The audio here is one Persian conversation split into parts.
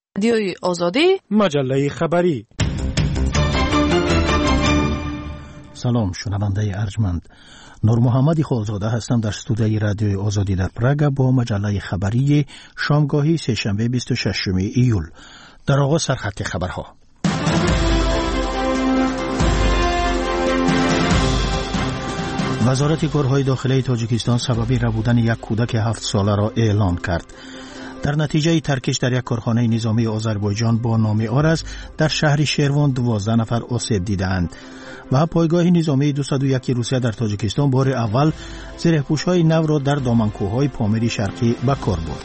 رادیوی آزادی، مجله خبری. سلام شنونده ارجمند، نور محمدی خالزاده هستم در استودیوی رادیوی آزادی در پراگ با مجله خبری شامگاهی سه‌شنبه 26 ایول. در آغاز سرخط خبرها. وزارت کارهای داخلی تاجیکستان سبب ربودن یک کودک 7 ساله را اعلام کرد. در نتیجه ترکش در یک کارخانه نظامی آذربایجان با نام آرز در شهر شیروان 12 نفر آسیب دیدند و پایگاه نظامی 201 روسیه در تاجیکستان بار اول زرهپوش‌های نو را در دامنکوه‌های پامیر شرقی به کار برد.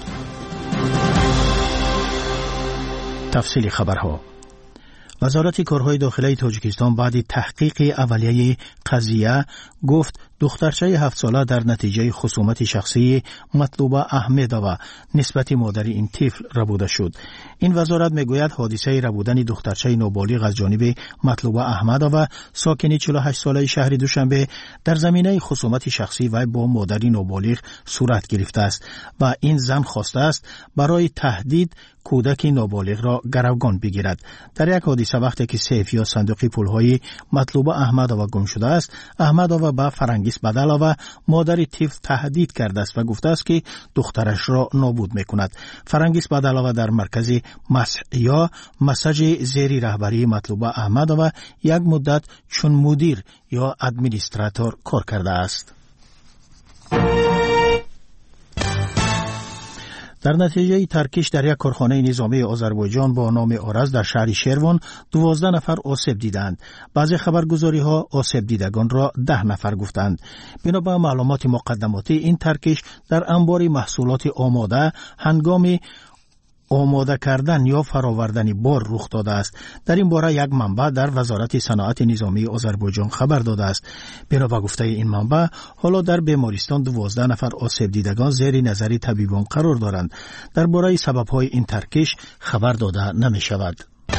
تفصیل خبرها. وزارت کارهای داخلی تاجیکستان بعد تحقیق اولیه قضیه گفت دخترچه 7 ساله در نتیجه خصومت شخصی مطلوبه احمدова نسبت مادر این طفل ربوده شد. این وزارت میگوید حادثه ربودن دخترچه نابالغ از جانب مطلوبه احمدova ساکن 48 ساله شهر دوشنبه در زمینه خصومت شخصی و با مادر نابالغ صورت گرفته است و این زن خواسته است برای تهدید کودک نابالغ را گروگان بگیرد. در یک حادثه وقتی که سیف یا صندوق پولهای مطلوبه احمدova گم شده است، احمدova با فرنگیس بدلova مادر طفل تهدید کرده است و گفته است که دخترش را نابود میکند. فرنگیس بدلova در مرکز مسح یا مساج زیری رهبری مطلوبه احمدova یک مدت چون مدیر یا ادمنستراتور کار کرده است. در نتیجه ترکش در یک کارخانه نظامی آذربایجان با نام آرز در شهر شیروان 12 نفر آسیب دیدند. بعضی خبرگزاری‌ها آسیب دیدگان را 10 نفر گفتند. بنابر معلومات مقدماتی این ترکش در انبار محصولات آماده هنگام آماده کردن یا فراوردن بار رخ داده است. در این باره یک منبع در وزارت صنعت نظامی آذربایجان خبر داده است. بنابر گفته این منبع حالا در بیمارستان 12 نفر آسیب دیدگان زیر نظر طبیبان قرار دارند. درباره سبب‌های این ترکش خبر داده نمی شود.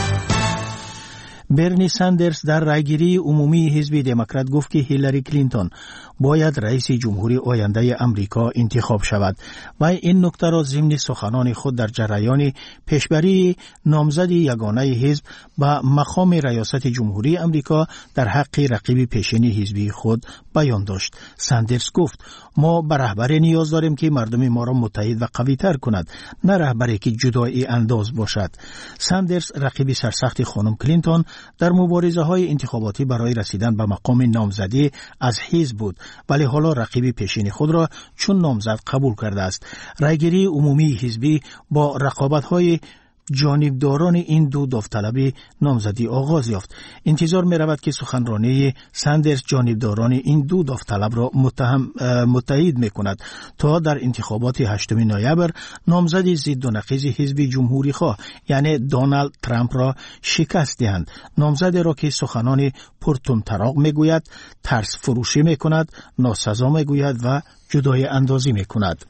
برنی ساندرز در رایگیری عمومی حزب دموکرات گفت که هیلاری کلینتون باید رئیس جمهوری آینده امریکا انتخاب شود و این نکته را ضمن سخنان خود در جریان پیشبری نامزد یگانه حزب به مقام ریاست جمهوری امریکا در حق رقیب پیشین حزبی خود بیان داشت. ساندرز گفت ما به رهبری نیاز داریم که مردم ما را متحد و قوی تر کند، نه رهبری که جدایی انداز باشد. ساندرز رقیب سرسخت خانم کلینتون در مبارزه های انتخاباتی برای رسیدن به مقام نامزدی از حزب بود، ولی حالا رقیب پیشین خود را چون نامزد قبول کرده است. رایگیری عمومی حزبی با رقابت های جانبداران این دو داوطلب نامزدی آغاز یافت. انتظار می رود که سخنرانی ساندرز جانبداران این دو داوطلب را متحد می کند تا در انتخابات 8 نوامبر نامزد ضد و نقیض حزب جمهوری خواه یعنی دونالد ترامپ را شکست دهند. نامزد را که سخنان پرطمطراق می گوید، ترس فروشی می کند، ناسزا می گوید و جدای اندازی می کند.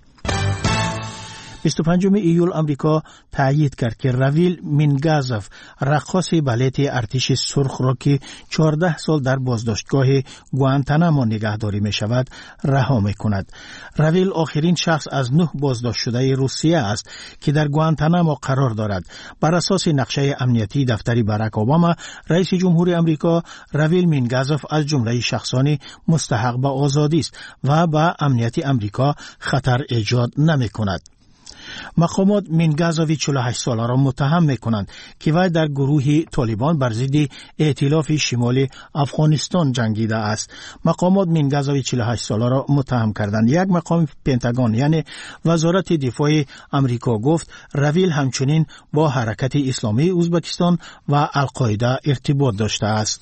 25 ایول امریکا تایید کرد که راویل مینگازوف رقاص بالت ارتش سرخ را که 14 سال در بازداشتگاه گوانتانامو نگهداری می شود رها می کند. راویل آخرین شخص از 9 بازداشت شده روسیه است که در گوانتانامو قرار دارد. بر اساس نقشه امنیتی دفتر باراک اوباما، رئیس جمهوری امریکا راویل مینگازوف از جمله شخصان مستحق به آزادی است و به امنیت امریکا خطر ایجاد نمی کند. مقامات مینگازوی 48 ساله را متهم میکنند که وی در گروه طالبان بر ضد ائتلاف شمال افغانستان جنگیده است. مقامات مینگازوی 48 ساله را متهم کردند. یک مقام پنتاگون یعنی وزارت دفاع امریکا گفت راویل همچنین با حرکت اسلامی ازبکستان و القاعده ارتباط داشته است.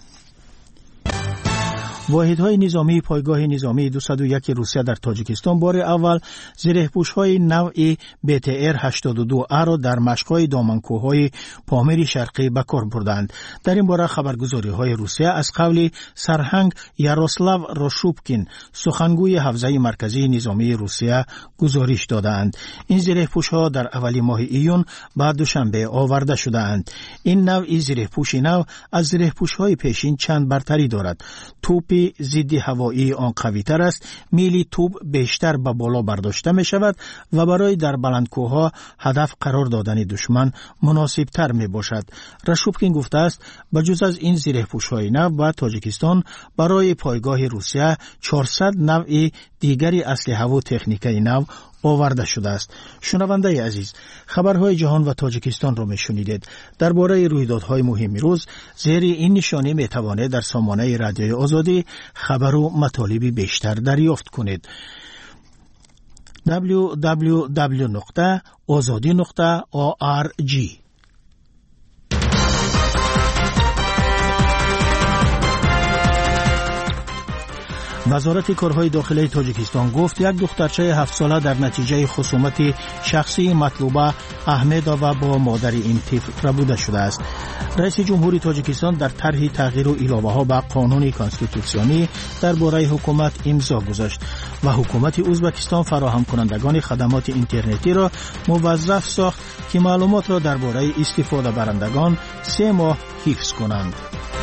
واحدهای نظامی پایگاه نظامی 201 روسیه در تاجیکستان بار اول زرهپوش‌های نوع BTR-82A را در مشق‌های دامنکوه‌های پامیر شرقی به کار بردند. در این باره خبرگزاری‌های روسیه از قول سرهنگ یاروسلاو روشوبکین سخنگوی حوزه مرکزی نظامی روسیه گزارش دادند. این زرهپوش‌ها در اول ماه ایون بعد دوشنبه آورده شدند. این نوع زرهپوش نو از زرهپوش‌های پیشین چند برتری دارد. توپ نیروی ضد هوایی آن قوی‌تر است، میل توپ بیشتر به بالا برداشته می شود و برای در بلندکوه‌ها هدف قرار دادن دشمن مناسب‌تر می باشد. رشوبکین گفته است بجز از این زره‌پوش‌های نو و تاجیکستان برای پایگاه روسیه 400 نوع دیگری اسلحه و تکنیکای نو آورده شده است. شنونده عزیز، خبرهای جهان و تاجیکستان را میشنیدید. درباره رویدادهای مهم روز زیر این نشانه میتوانید در سامانه رادیوی آزادی خبر و مطالب بیشتر دریافت کنید. www.azadi.org. وزارت کارهای داخلی تاجیکستان گفت یک دخترچه 7 ساله در نتیجه خصومت شخصی مطلوبه احمدووا با مادر این طفل ربوده شده است. رئیس جمهوری تاجیکستان در طرح تغییر و علاوه‌ها به قانون کانستیتوسیونی درباره حکومت امضا گذاشت و حکومت ازبکستان فراهم کنندگان خدمات اینترنتی را موظف ساخت که معلومات را درباره استفاده برندگان 3 ماه حفظ کنند.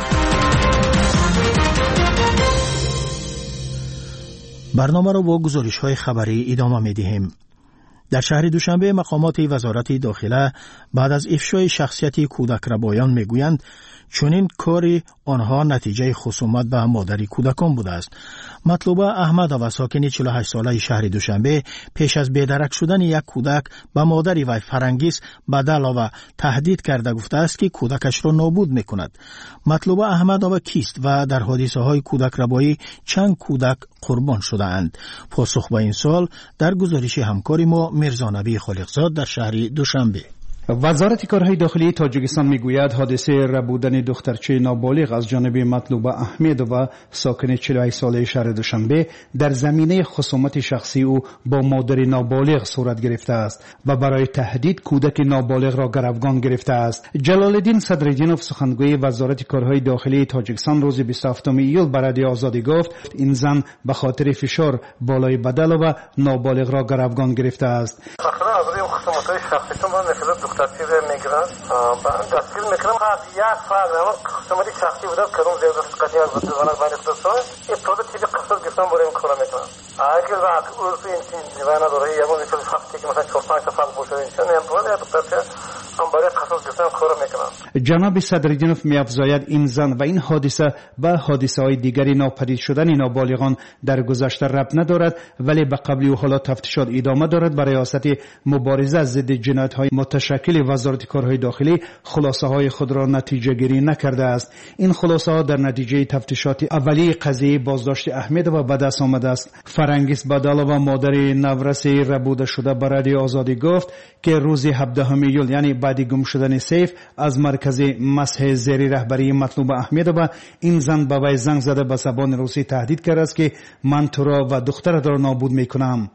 برنامه را با گزارش‌های خبری ادامه می‌دهیم. در شهر دوشنبه مقامات وزارت داخله بعد از افشای شخصیت کودک ربایان میگویند چنین کاری آنها نتیجه خصومت به مادر کودکان بوده است. مطلوبه احمدووا ساکن 48 ساله شهر دوشنبه پیش از بیدرک شدن یک کودک به مادر وی فرنگیس بدل و تهدید کرده گفته است که کودکش را نابود میکند. مطلوبه احمدووا کیست و در حادثه های کودک ربایی چند کودک قربان شده اند؟ پاسخ به این سوال در گزارش همکار ما میرزا نبی خالقزاد در شهر دوشنبه. وزارت کارهای داخلی تاجیکستان میگوید حادثه ربودن دخترچه نابالغ از جانب مطلوبه احمدووا ساکن 48 ساله شهر دوشنبه در زمینه خصومت شخصی او با مادر نابالغ صورت گرفته است و برای تهدید کودک نابالغ را گروگان گرفته است. جلال الدین صدرالدینوف سخنگوی وزارت کارهای داخلی تاجیکستان روز 27 ایول به رادیو آزادی گفت این زن به خاطر فشار بالای بدل و نابالغ را گروگان گرفته است. دخترچه میگیرن دستگیر میکنم یک فرق نمون قسمتی شخصی بوده که اون زیاد قطعی از بزنه باید اختصاص ابتدا چیزی قصد گفتن برای این کارا میکنم اگر وقت عرف این چیز دیوانه داره یا اون مثل شخصی که مثلا 4-5 تا فرق بوده اینچه نیمپران یا دخترچه هم برای قصد گفتن کارا میکنم. جناب صدرالدینوف میافزاید این زن و این حادثه به حادثه های دیگری ناپدید شدن نابالغان در گذشته ربط ندارد ولی به قبلی و حالا تفتیشات ادامه دارد. برای ریاست مبارزه ضد جنایت های متشکل وزارت کارهای داخلی خلاصه های خود را نتیجه گیری نکرده است. این خلاصه ها در نتیجه تفتیشات اولیه قضیه بازداشت احمدووا به دست آمده است. فرنگیس بدلووا مادر نورسی ربوده شده به رادیو آزادی گفت که روز 17 ایول یعنی بعد گم شدن سیف از مرکز مسح زیر رهبری مطلوب احمدووا این زن به وی زنگ زده به زبان روسی تهدید کرده است که من تو را و دخترت را نابود میکنم.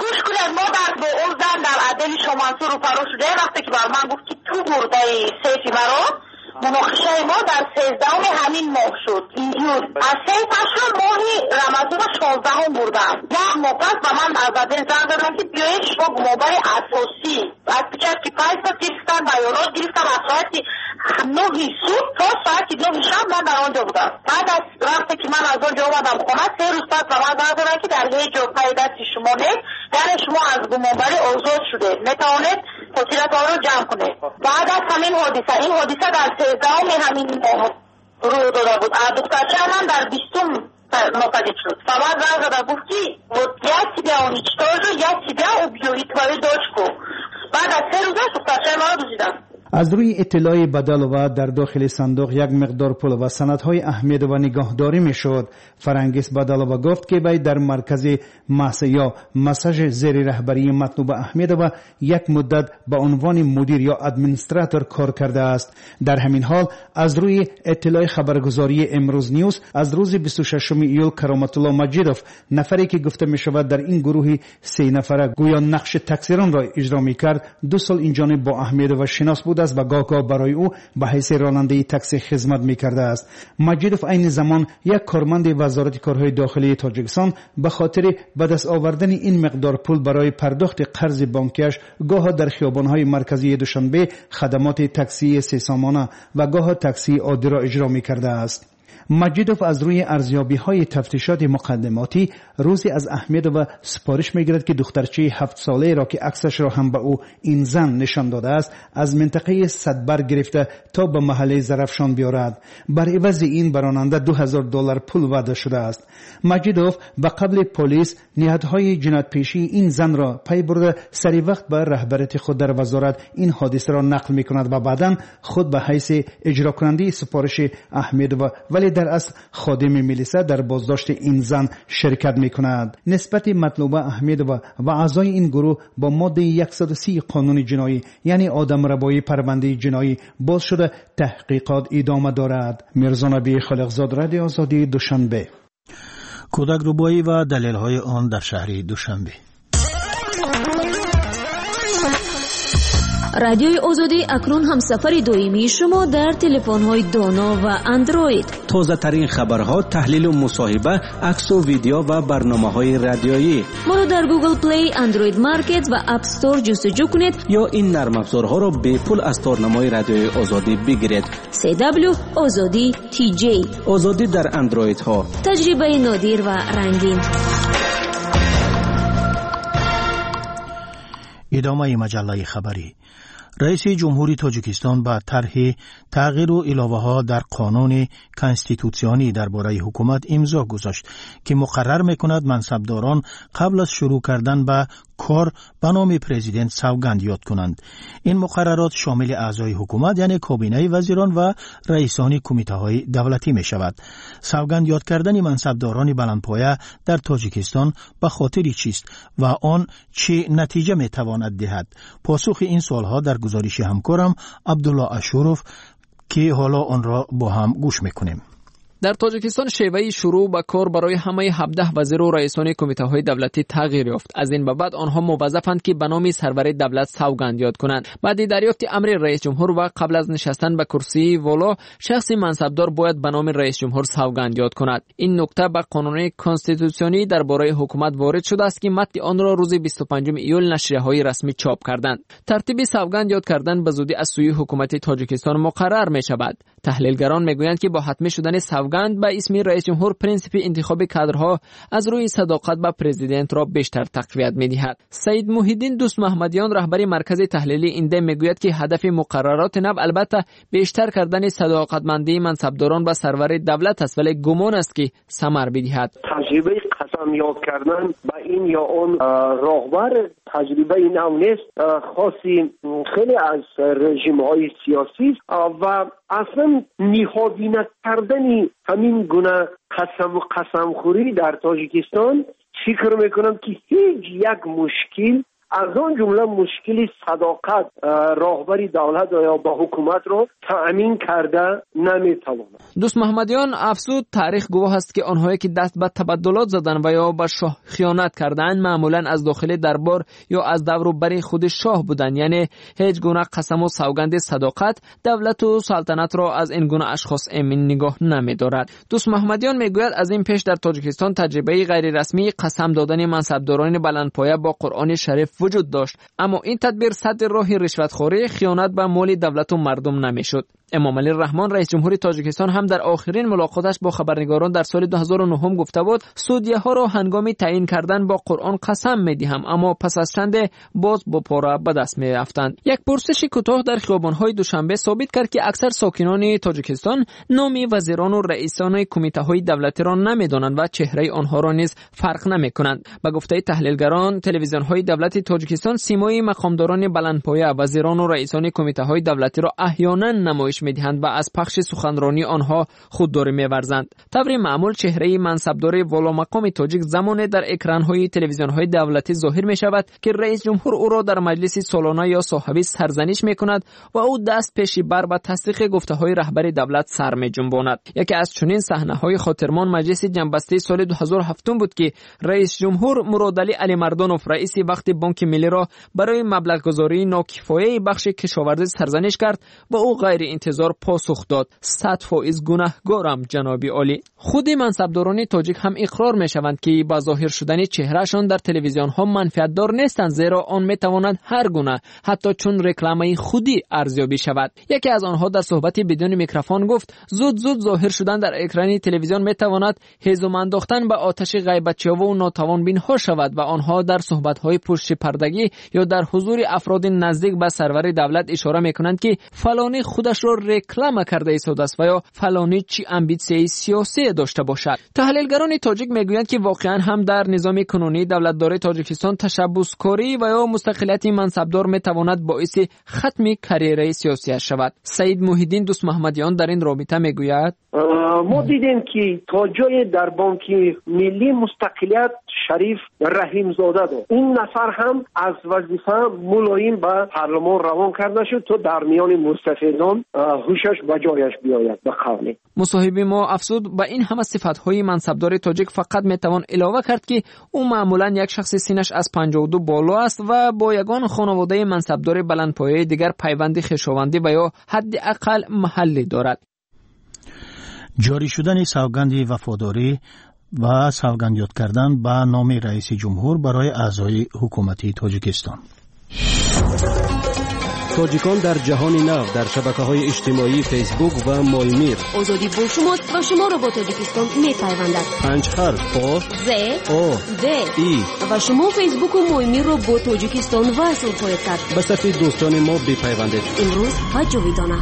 عدل شمانسو رو فرا شده وقتی که بر من گفت که تو برده سیفی مرا مناقشه ما در 13 همین ماه شد اینجور از 3 ماهی رمضان 16 بردم یک ماه پس به من از عدل زنگ دادن که بیایی شما موبایل اساسی از پیچه که 5 تا گرفتن بیانات گرفتم از ساعت 9 صبح تا ساعت 9 شب من در آنجا بودم. بعد از وقتی که من از آنجا آمدم خونه 3 روز بعد به من زنگ دادن که در هیچ جا پای دست شما نیست یعنی شما از گمانبری آزاد شده میتوانید خسیرت آن رو جمع کنید. بعد از همین حادثه این حادثه در 13 همین ماه رو داده بود. دخترچه من در 20 ناپدید شد. فقط زنگ داده گفت که یک بیا اون چطور رو یک بیا او بیویت باید داشت کو. بعد از 3 روز دخترچه من رو دوزیدم. از روی اطلاع بدلووا در داخل صندوق یک مقدار پول و سندهای احمدووا نگهداری میشد. فرنگیس بدلووا گفت که وی در مرکز مسح یا مساج زیر رهبری مطلوب احمدووا یک مدت به عنوان مدیر یا ادمنستراتور کار کرده است. در همین حال از روی اطلاع خبرگزاری امروز نیوز از روز 26 ایول کرامت الله مجیدوف نفری که گفته می شود در این گروه 3 نفره گویا نقش تکثیران را اجرا می کرد 2 سال این جانب با احمدووا شناس بود و گاه برای او به حیث راننده تاکسی خدمت می‌کرده است. مجیدوف این زمان یک کارمند وزارت کارهای داخلی تاجیکستان به خاطر به دست آوردن این مقدار پول برای پرداخت قرض بانکیش گاه در خیابان‌های مرکزی دوشنبه خدمات تاکسی 3 سامانه و گاه تاکسی عادی را اجرا می‌کرده است. مجیدوف از روی ارزیابی‌های تفتیشات مقدماتی روزی از احمدوف سپارش می‌گیرد که دخترچه 7 ساله را که عکسش را هم به او این زن نشان داده است از منطقه صدبر گرفته تا به محله زرفشان بیارد. بر عوض این براننده $2000 پول وعده شده است. مجیدوف به قبل پلیس نهادهای جنایت‌پیشی این زن را پی برده سری وقت به رهبریت خود در وزارت این حادثه را نقل می‌کند و بعداً خود به حیث اجرا کننده سپارش احمدوف ولی در اصل خادم میلیسا در بازداشت این زن شرکت می‌کند. نسبت مطلوبه احمدوف و اعضای این گروه با ماده 130 قانون جنایی یعنی آدمربایی پرونده جنایی باز شده تحقیقات ادامه دارد. میرزا نبی خالقزاد، رادیو آزادی، دوشنبه. کودک ربایی و دلیل‌های آن در شهر دوشنبه. رادیوی آزادی اکنون همسفر دائمی شما در تلفن‌های دانا و اندروید. تازه ترین خبرها، تحلیل و مصاحبه، عکس و ویدیو و برنامه‌های رادیویی. ما را در گوگل پلی، اندروید مارکت و اپ استور جستجو کنید یا این نرم افزارها را به پول از تارنمای رادیوی آزادی بگیرید. CW آزادی TJ. آزادی در اندروید ها. تجربه نادر و رنگین. ادامه مجله خبری. رئیس جمهوری تاجیکستان با طرح تغییر و الهه‌ها در قانون کنستیتوسیونی درباره حکومت امضا گذاشت که مقرر می‌کند منصبداران قبل از شروع کردن به کار به نام پرزیدنت سوگند یاد کنند. این مقررات شامل اعضای حکومت یعنی کابینه وزیران و رئیسان کمیته‌های دولتی می‌شود. سوگند یاد کردن منصبداران بلندپایه در تاجیکستان به خاطر چیست و آن چه نتیجه می‌تواند دهد؟ پاسخ این سوال‌ها در گزارش همکارم عبدالله اشوروف که حالا آن را با هم گوش می‌کنیم. در تاجیکستان شیوه شروع به کار برای همه 17 وزیر و رئیسان کمیته‌های دولتی تغییر یافت. از این به بعد آنها موظفند که به نام سرور دولت سوگند یاد کنند. بعد دریافت امر رئیس جمهور و قبل از نشستن به کرسی والا، شخص منصبدار باید به نام رئیس جمهور سوگند یاد کند. این نکته به قانون کنستیتوسیونی درباره حکومت وارد شده است که متن آن را روز 25 ایول نشریه‌های رسمی چاپ کردند. ترتیب سوگند یاد کردن به زودی از سوی حکومت تاجیکستان مقرر می‌شود. تحلیلگران میگویند که با حتمی شدن سوگند به اسم رئیس جمهور پرینسیپ انتخاب کادرها از روی صداقت به پرزیدنت را بیشتر تقویت می‌دهد. سید محیدین دوست محمدیان رهبر مرکز تحلیلی اینده میگوید که هدف مقررات نو البته بیشتر کردن صداقتمندی منصبداران و سرور دولت است ولی گمان است که ثمر بدهد. تجربه قسم یاد کردن با این یا اون راهبر تجربه نو نیست، خاصی خیلی از رژیم‌های سیاسی و اصلا نهادینه کردن همین گونه قسم خوری در تاجیکستان فکر میکنم که هیچ یک مشکل از آن جمله مشکل صداقت راهبری دولت یا با حکومت رو تأمین کرده نمیتواند. دوست محمدیان افزود تاریخ گواه است که آنهایی که دست به تبدلات زدن و یا به شاه خیانت کردند معمولا از داخل دربار یا از دور و بر خود شاه بودند، یعنی هیچ گونه قسم و سوگند صداقت دولت و سلطنت را از این گونه اشخاص امین نگاه نمی‌دارد. دوست محمدیان میگوید از این پیش در تاجیکستان تجربه غیر رسمی قسم دادن منصبداران بلندپایه با قرآن شریف وجود داشت، اما این تدبیر صد راه رشوتخوری، خیانت به مال دولت و مردم نمیشد. امام علی رحمان رئیس جمهوری تاجیکستان هم در آخرین ملاقاتش با خبرنگاران در سال 2009 گفته بود سودیه ها را هنگام تعیین کردن با قرآن قسم میدهم، اما پس از چند باز با پاره به دست میافتند. یک پرسش کوتاه در خیابان‌های دوشنبه ثابت کرد که اکثر ساکنان تاجیکستان نام وزیران و رئیسان کمیته‌های دولتی را نمیدانند و چهره آنها را نیز فرق نمیکنند. به گفته تحلیلگران تلویزیون‌های دولتی تاجیکستان سیمای مقامداران بلندپایه، وزیران و رئیسان کمیته‌های دولتی را احیانا نمایش می‌دهند و از پخش سخنرانی آنها خودداری می‌ورزند. طبری معمول چهره منصبدار والامقام تاجیک زمانی در اکران‌های تلویزیون‌های دولتی ظاهر می‌شود که رئیس جمهور او را در مجلس سالانه یا صاحبی سرزنش می‌کند و او دست پیشی بر به تصدیق گفته‌های رهبر دولت سر می‌جنباند. یکی از چنین صحنه‌های خاطرمان مجلس جنبسته سال 2007 بود که رئیس جمهور مرادعلی علی مردانوف رئیس وقت بانک ملی را برای مبلغ گذاری ناکفایه بخش کشاورزی سرزنش کرد و او غیر انتظار پاسخ داد. 100% گناهکارم جناب عالی. خود منصبداران تاجیک هم اقرار می‌شوند که با ظاهر شدن چهرهشان در تلویزیون‌ها منفعت‌دار نیستند، زیرا آن می‌تواند هر گونه حتی چون رکلامه خودی ارزیابی شود. یکی از آنها در صحبتی بدون میکروفون گفت زود ظاهر شدن در اکران تلویزیون می‌تواند هیزم انداختن به آتش غیبت‌جویان و ناتوان بین‌ها شود و آنها در صحبت‌های پشت پردگی یا در حضور افراد نزدیک به سرور دولت اشاره می‌کنند که فلانی خودش را رکلام کرده ایستاده است و یا فلانی چی امبیسی‌های سیاسی داشته باشد. تحلیلگران تاجیک میگویند که واقعا هم در نظام کنونی دولتداری تاجیکستان تشبثکاری و یا مستقلیت منصبدار میتواند باعث ختم کریره سیاسی شود. سعید محیدین دوست محمدیان در این رابطه میگوید ما دیدیم که تا جای در بانک ملی مستقلیت شریف رحیم زاده داد. این نفر هم از وظیفه ملایم به پارلمان روان کرده شد تا در میان مستفیدان هوشش به جایش بیاید. به قولی مصاحبه ما افزود به این همه صفت‌های منصبدار تاجیک فقط میتوان علاوه کرد که او معمولا یک شخص سینش از 52 بالا است و با یگان خانواده منصبدار بلندپایه دیگر پیوند خویشاوندی و یا حداقل محلی دارد. جاری شدن سوگند وفاداری و سوگند یاد کردن به نام رئیس جمهور برای اعضای حکومت تاجیکستان. تاجیکان در جهان نو در شبکه‌های اجتماعی فیسبوک و مایمیر آزادی با شماست و شما را با تاجیکستان می‌پیوندد. 5 حرف آ ز آ د ای و شما فیسبوک و مایمیر را با تاجیکستان وصل خواهید کرد. به صفحه دوستان ما بپیوندید. امروز و جاویدانه.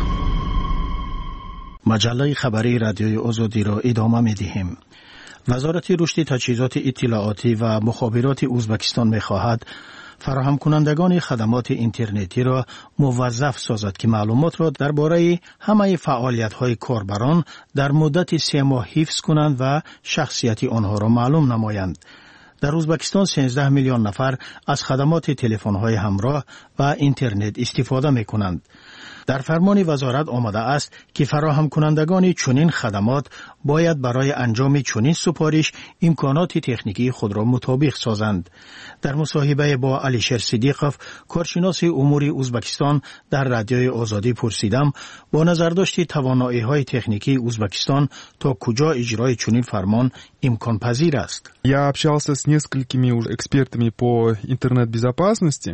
مجله خبری رادیوی آزادی را ادامه می‌دهیم. وزارت رشد تجهیزات اطلاعاتی و مخابرات ازبکستان می‌خواهد فراهم کنندگان خدمات اینترنتی را موظف سازد که معلومات را درباره همه فعالیت‌های کاربران در مدت 3 ماه حفظ کنند و شخصیت آنها را معلوم نمایند. در ازبکستان 13 میلیون نفر از خدمات تلفن‌های همراه و اینترنت استفاده می‌کنند. در فرمان وزارت آمده است که فراهم کنندگان چنین خدمات باید برای انجام چنین سپارش امکانات تکنیکی خود را مطابق سازند. در مصاحبه با علیشر صدیقوف کارشناس امور ازبکستان در رادیوی آزادی پرسیدم با نظرداشت توانایی‌های تکنیکی ازبکستان تا کجا اجرای چنین فرمان امکان پذیر است. Я общался с несколькими экспертами по интернет-безопасности.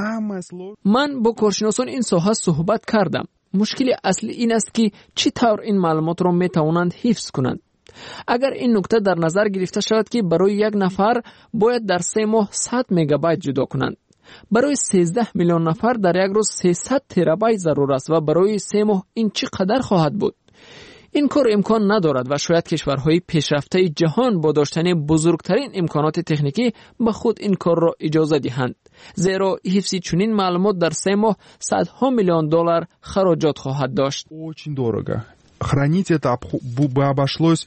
من با کارشناسان این ساحه صحبت کردم. مشکل اصلی این است که چطور این معلومات را می توانند حفظ کنند. اگر این نکته در نظر گرفته شود که برای یک نفر باید در 3 ماه 100 مگابایت جدا کنند، برای 13 میلیون نفر در یک روز 300 ترابایت ضرور است و برای 3 ماه این چقدر خواهد بود؟ این کار امکان ندارد و شاید کشورهای پیشرفته جهان با داشتن بزرگترین امکانات تکنیکی به خود این کار را اجازه دهند، زیرا حفظ چنین معلومات در 3 ماه $100 میلیون خراجات خواهد داشت. Очень дорого. Хранить это бы обошлось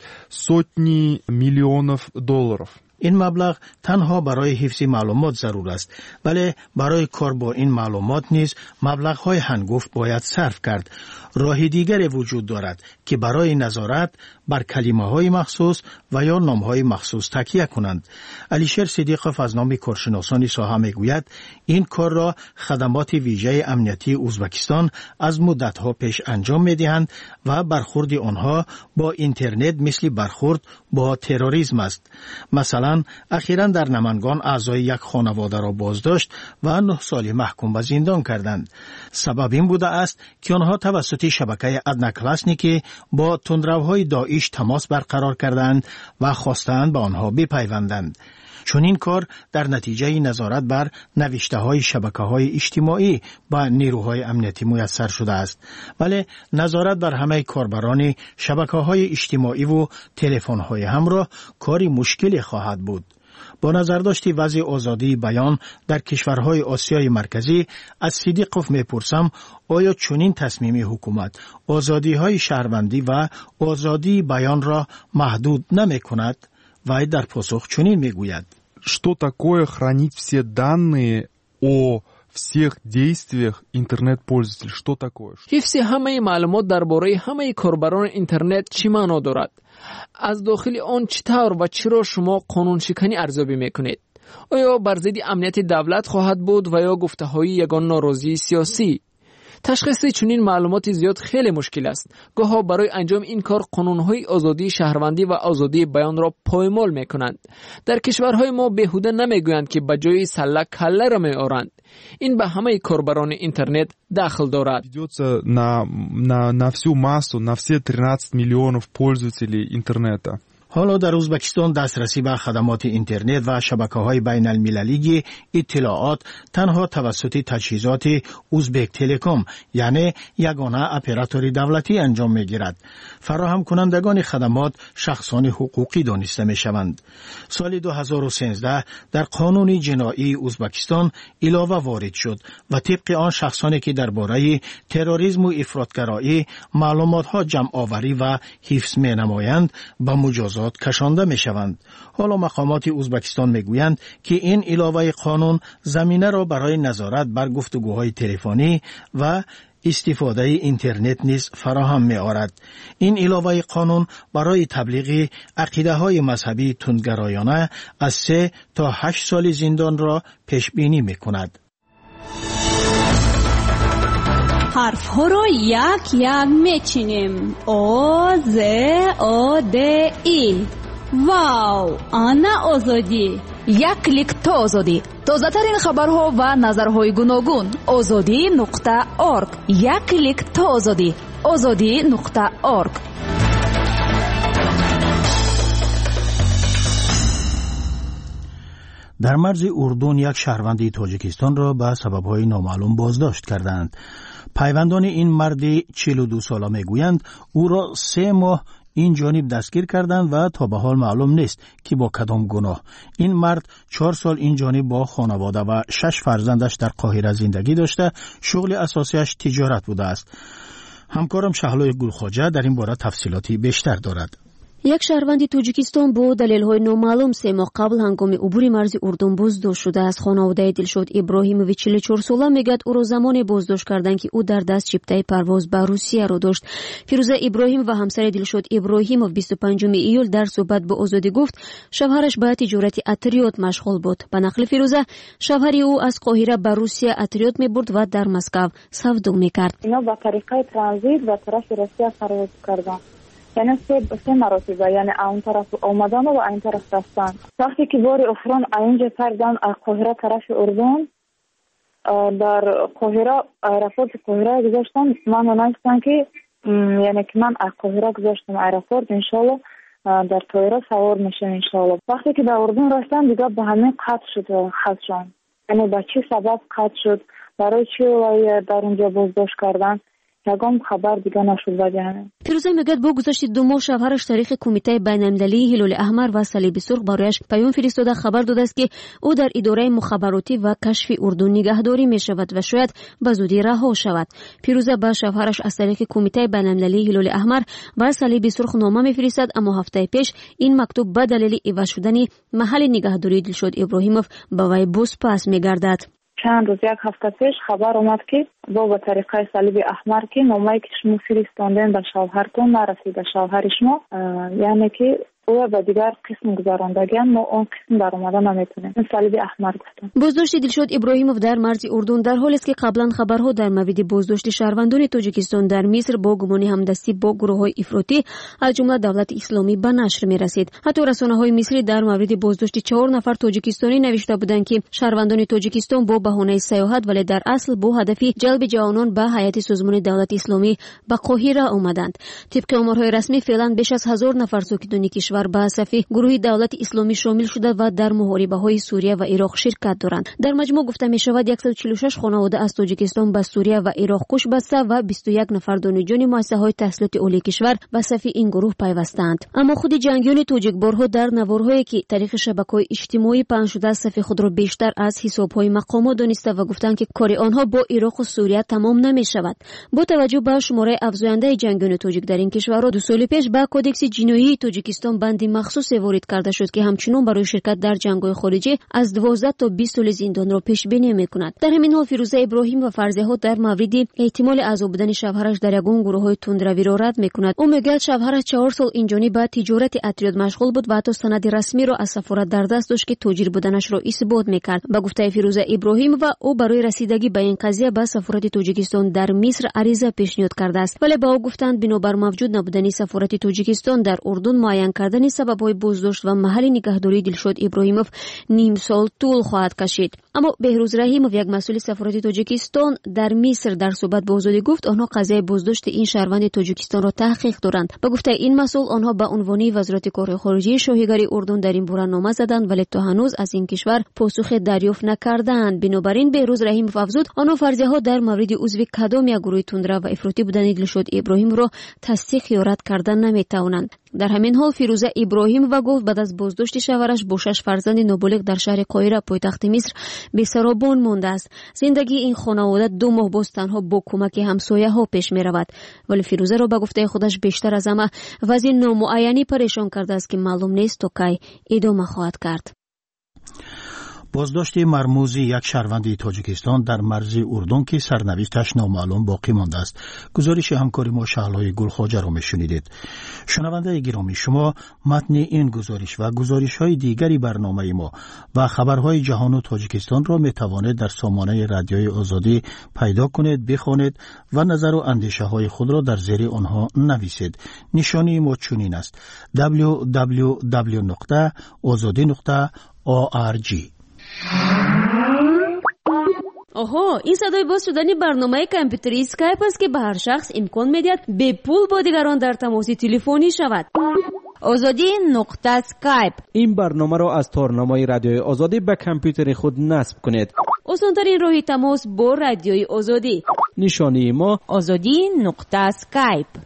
сотни миллионов долларов. این مبلغ تنها برای حفظ معلومات ضرور است، ولی برای کار با این معلومات نیز مبلغ‌های هنگفت باید صرف کرد. راه دیگری وجود دارد که برای نظارت بر کلمه‌های مخصوص و یا نام‌های مخصوص تکیه کنند. علیشر صدیقوف از نام کارشناسان ساحه میگوید این کار را خدمات ویژه امنیتی ازبکستان از مدت‌ها پیش انجام می‌دهند و برخورد آنها با اینترنت مثل برخورد با تروریسم است. مثلا اخیراً در نمنگان اعضای یک خانواده را بازداشت و 9 سال محکوم به زندان کردند. سبب این بوده است که آنها توسط شبکه ادناکلاسنیکی با تندروهای داعش تماس برقرار کردند و خواستند به آنها بپیوندند. چون این کار در نتیجه نظارت بر نوشته‌های شبکه‌های اجتماعی با نیروهای امنیتی میسر شده است، ولی نظارت بر همه کاربران شبکه‌های اجتماعی و تلفن‌های همراه کاری مشکلی خواهد بود. با نظرداشت وضع آزادی بیان در کشورهای آسیای مرکزی از صدیقوف میپرسم آیا چنین تصمیم حکومت آزادی‌های شهروندی و آزادی بیان را محدود نمی‌کند؟ و در پاسخ چنین میگوید: Что такое хранить все данные о всех действиях интернет-пользователей? Что такое? حفظ همه معلومات درباره همه کاربران اینترنت چی معنا دارد؟ از داخل آن چطور و چرا شما قانون شکنی ارزیابی میکنید؟ آیا بر ضد امنیت دولت خواهد بود و یا گفته‌های یگان ناراضی سیاسی؟ تشخیص چنین معلومات زیاد خیلی مشکل است. گاه‌ها برای انجام این کار قانون‌های آزادی شهروندی و آزادی بیان را پایمال می‌کنند. در کشورهای ما بیهوده نمی‌گویند که به جای سله کله را می‌آورند. این به همه کاربران اینترنت داخل دارد. Ведется на всю массу, на все 13 миллионов пользователей интернета. حالا در ازبکستان دسترسی به خدمات اینترنت و شبکه‌های بین المللی اطلاعات تنها توسط تجهیزات ازبک تلکم یعنی یگانه اپراتور دولتی انجام می‌گیرد. فراهم کنندگان خدمات شخصان حقوقی دانسته می‌شوند. سال 2013 در قانون جنایی ازبکستان علاوه وارد شد و طبق آن شخصانی که درباره تروریسم و افراطگرایی معلومات‌ها جمع آوری و حفظ می‌نمایند به مجازات کشانده می شوند. حالا مقامات ازبکستان می گویند که این علاوه قانون زمینه را برای نظارت بر گفتگوهای تلفنی و استفاده اینترنت نیز فراهم می آورد. این علاوه قانون برای تبلیغ عقیده های مذهبی تندگرایانه از 3 تا 8 سال زندان را پیش بینی می کند. حرف ها را یک یک میچینیم. او ز او د ای. واو، آنا آزادی. یک کلیک تا آزادی. تازه ترین خبرها و نظرهای گوناگون. azadi.org. یک کلیک تا آزادی. azadi.org. در مرز اردن یک شهروند تاجیکستان را به سبب‌های نامعلوم بازداشت کردند. پیوندان این مرد 42 ساله میگویند او را 3 ماه این جانب دستگیر کردند و تا به حال معلوم نیست که با کدام گناه. این مرد 4 سال این جانب با خانواده و 6 فرزندش در قاهره زندگی داشته، شغل اساسیش تجارت بوده است. همکارم شهلای گلخواجه در این باره تفصیلاتی بیشتر دارد. یک شهروند توجیکستان با دلیل‌های نامعلوم 3 ماه قبل هنگام عبور مرز اردن بازداشت شده است. خانواده دلشاد ابراهیموویچ 44 ساله میگوید او را زمان بازداشت کردند که او در دست چیپتای پرواز به روسیه را داشت. فیروزه ابراهیم و همسر دلشاد ابراهیموف 25 ایول در صحبت با آزادی گفت شوهرش به تجارت اتریات مشغول بود. به نقل فیروزه، شوهر او از قاهره به روسیه اتریات میبرد و در مسکو سودا میکرد. اینا با طریقه ترانزیت و طرف روسیه پرواز کردند. یعنی 3 مراتبه، یعنی اون طرف اومدن و این طرف رفتن. وقتی که بار افران اینجا کردن از قاهره طرف اردن، در قاهره ایرپورت قاهره گذاشتن. من اونستان که یعنی که من از قاهره گذاشتم ایرپورت، انشالله در طیاره سوار میشم انشالله. وقتی که در اردن رفتن دیگه به همین قطع شد خطشان. یعنی به چه سبب قطع شد، برای چی در اونجا بازداشت کردن، یگام خبر دیگه نشد بگه. فیروزه میگه با گذشت 2 ماه شوهرش تاریخ کمیته بین‌المللی هلال احمر و صلیب سرخ برایش پیام فرستاده خبر داده است که او در اداره مخابراتی و کشف اردن نگهداری می شود و شاید به زودی رها شود. فیروزه با شوهرش از طریق کمیته بین‌المللی هلال احمر و صلیب سرخ نامه میفرستد، اما هفته پیش این مکتوب به دلیل عوض شدن محل نگهداری دلشاد ابراهیموف به وی پس میگردد. چند روز، 1 هفته پیش خبر اومد که با طریقه صلیب احمر که نامه‌ای که شما فرستاندین به شوهرتون نرسیده، شوهر شما یعنی که او به دیگر قسم گذراندگی، ما اون قسم در اومده نمیتونیم. صلیب احمر گفتم. بازداشت دلشاد ابراهیموف در مرز اردن در حالی است که قبلا خبرها در مورد بازداشت شهروندان تاجیکستان در مصر با گمان همدستی با گروه‌های افراطی از جمله دولت اسلامی به نشر می‌رسید. حتی رسانه‌های مصری در مورد بازداشت 4 نفر تاجیکستانی نوشته بودند که شهروندان تاجیکستان با بهانه سیاحت ولی در اصل با هدف جلب جوانان به هیئت سازمان دولت اسلامی به قاهره آمدند. طبق آمارهای رسمی فعلا بیش از 1000 نفر ساکنان کشور به صفی گروه دولت اسلامی شامل شده و در محاربه‌های سوریه و عراق شرکت دارند. در مجموع گفته می شود 146 خانواده از تاجیکستان به سوریه و عراق کوچ بسته و 21 نفر دانشجوی مؤسسه‌های تحصیلات عالی کشور به صفی این گروه پیوستند. اما خود جنگیان تاجیکبارها در نوارهایی که طریق شبکه‌های اجتماعی پخش شده صفی خود را بیشتر از حساب‌های مقامات دانسته و گفتند که کار آنها با عراق و سوریه تمام نمی شود. با توجه به شماره افزاینده جنگیان تاجیک در این کشورها 2 سال پیش با کدکس جنایی تاجیکستان بندی مخصوص وارد کرده شد که همچنین برای شرکت در جنگ‌های خارجی از 12 تا 20 سال زندان را پیش بینی می‌کند. در همین حال فیروزه ابراهیم و فرضیه ها در مورد احتمال عضو بودن شوهرش در یگان گروه‌های تندروی را رد می‌کند. او میگوید شوهرش 4 سال اینجانی با تجارت عطریات مشغول بود و حتی سند رسمی را از سفارت در دست داشت که تاجر بودنش را اثبات می‌کرد. با گفته فیروزه ابراهیم و او برای رسیدگی به این قضیه به سفارت تاجیکستان در مصر عریضه پیشنهاد کرده است، ولی با او گفتند بنابر موجود نبودن سفارت تاجیکستان در اردن معین کردن سبب‌های بازداشت و محل نگهداری دلشاد ابراهیموف نیم سال طول خواهد کشید. اما بهروز رحیموف یک مسئول سفارت تاجیکستان در مصر در صحبت با آزادی گفت آنها قضیه بازداشت این شهروند تاجیکستان را تحقیق دارند. با گفته این مسئول آنها به عنوان وزارت کار خارجه شاهیگری اردن در این باره نامه زدند ولی تا هنوز از این کشور پاسخ دریافت نکردند. بنابراین بهروز رحیموف افزود آنها فرضیه ها در مورد عضو کدام یک گروه تندرو و افراطی بودن دلشاد ابراهیم را تصدیق یا رد کردن نمیتوانند. در همین حال فیروزه ابراهیم و گفت بعد از بازداشت شوهرش با 6 فرزند نابالغ در شهر قاهره پایتخت مصر بی‌سرابان مانده است. زندگی این خانواده 2 ماه باز تنها با کمک همسایه ها پیش می رود، ولی فیروزه را به گفته خودش بیشتر از همه وضع نامعینی پریشان کرده است که معلوم نیست تا کی ادامه خواهد کرد. بازداشت مرموز یک شهروند تاجیکستان در مرز اردن که سرنوشتش نامعلوم باقی مانده است. گزارش همکاری ما شعلای گلخواجه را میشنیدید. شنونده گرامی، شما متن این گزارش و گزارش‌های دیگری برنامه ما و خبرهای جهان و تاجیکستان را میتوانید در سامانه رادیوی آزادی پیدا کنید، بخوانید و نظر و اندیشه‌های خود را در زیر آنها نویسید. نشانی ما چنین است: www.azadi.org. آها، این صدای باز شدن برنامه کامپیوتری اسکایپ است که به هر شخص امکان می‌دهد به پول با دیگران در تماس تلفنی شود. azadi.skype. این برنامه را از تارنمای رادیوی آزادی به کامپیوتر خود نصب کنید. آسان‌ترین راه تماس با رادیوی آزادی. نشانی ما azadi.skype.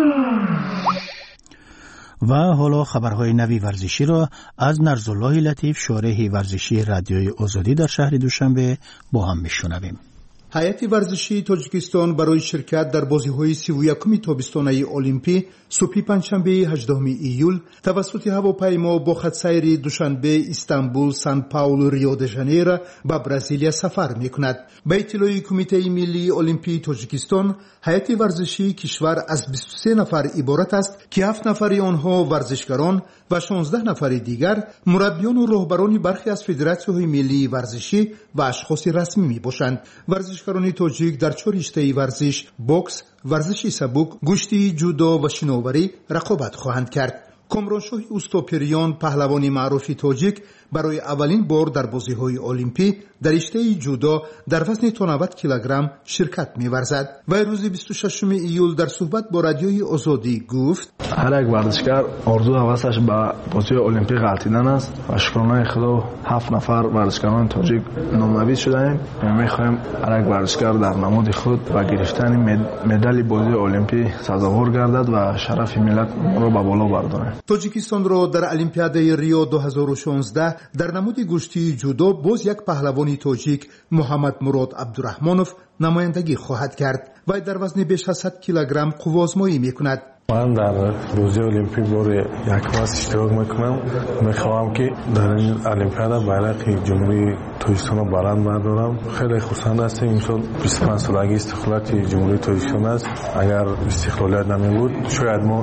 و حالا خبرهای نوی ورزشی را از نرزالله لطیف، شارح ورزشی رادیوی آزادی در شهر دوشنبه با هم میشنویم. هیئت ورزشی تاجیکستان برای شرکت در بازی‌های 31 تابستانه المپی صبح پنجشنبه 18 ایول توسط هواپیما با خط‌سیر دوشنبه استانبول، سان پائولو، ریو د ژانیرو به برزیلیا سفر می‌کند. به اطلاع کمیته ملی المپی تاجیکستان، هیئت ورزشی کشور از 23 نفر عبارت است که 7 نفر آنها ورزشکاران و 16 نفر دیگر مربیان و راهبران برخی از فدراسیون‌های ملی ورزشی و اشخاص رسمی میباشند. ورزشکاران تاجیک در 4 رشته ورزش، بوکس، ورزش سبک، گشتی، جودو و شناوری رقابت خواهند کرد. کامرانشاه اوستاپریان، پهلوان معروف تاجیک، برای اولین بار در بازی‌های المپی در رشته جودو در وزن تا 90 کیلوگرم شرکت می‌ورزد. و روز 26 ایول در صحبت با رادیوی آزادی گفت: هر یک ورزشکار آرزو و هوسش به بازی‌های المپی غلطیدن است و شکرانه خدا 7 نفر ورزشکاران تاجیک نامزد شدند. می‌خواهیم هر یک ورزشکار در نماد خود و گرفتن مدال بازی المپی سزاوار گردد و شرف ملت را به بالا بردارد. تاجیکستان را در المپیاد ریو 2016 در نماد گشتی جودو باز یک پهلوان تاجیک، محمد مراد عبدالرحمانوف، نمایندگی خواهد کرد و در وزن بیش از 100 کیلوگرم قوازمایی میکند. من در بازی المپیک بار یک بار اشتراک میکنم. میخواهم که در این المپیاد بیرق جمهوری تاجیکستان را بلند بردارم. خیلی خوشحال هستیم. امسال 25 سالگی استقلالیت جمهوری تاجیکستان است. اگر استقلالیت نمیبود شاید ما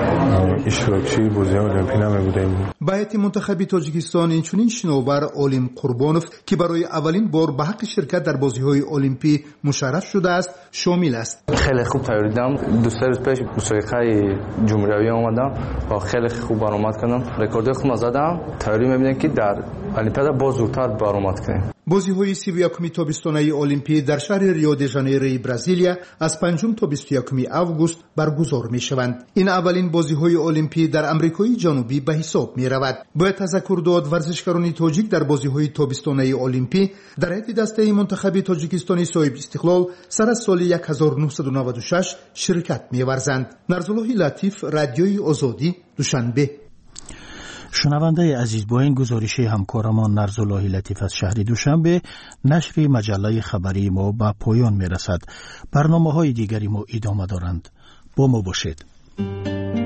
اشتراکچی بازی المپیک نمیبودیم. به هیئت منتخب تاجیکستان اینچنین شناور عالم قربانوف که برای اولین بار به حق شرکت در بازی‌های المپی مشرف شده است شامل است. خیلی خوب تیاری دادم. 2 روز پیش مسابقه جمهوری آمدم و خیلی خوب برآمد کردم. رکورد خوب زدم. تیاری می‌بینم که در المپیاد باز زودتر برآمد کنم. بازی‌های 31 تابستانه المپی در شهر ریو د ژانیروی برزیلیا از 5 تا 21 آگوست برگزار می‌شوند. این اولین بازی‌های المپی در آمریکای جنوبی به حساب می‌رود. باید تذکر داد ورزشکاران تاجیک در بازی‌های تابستانه المپی در هیئت دسته منتخب تاجیکستان صاحب استقلال سر از سال 1996 شرکت می‌ورزند. نرزالله لطیف، رادیوی آزادی، دوشنبه. شنونده عزیز، با این گزارش همکارمان نرزالله لطیف از شهر دوشنبه نشر مجله خبری ما به پایان میرسد. برنامه‌های دیگری ما ادامه دارند. با ما باشید.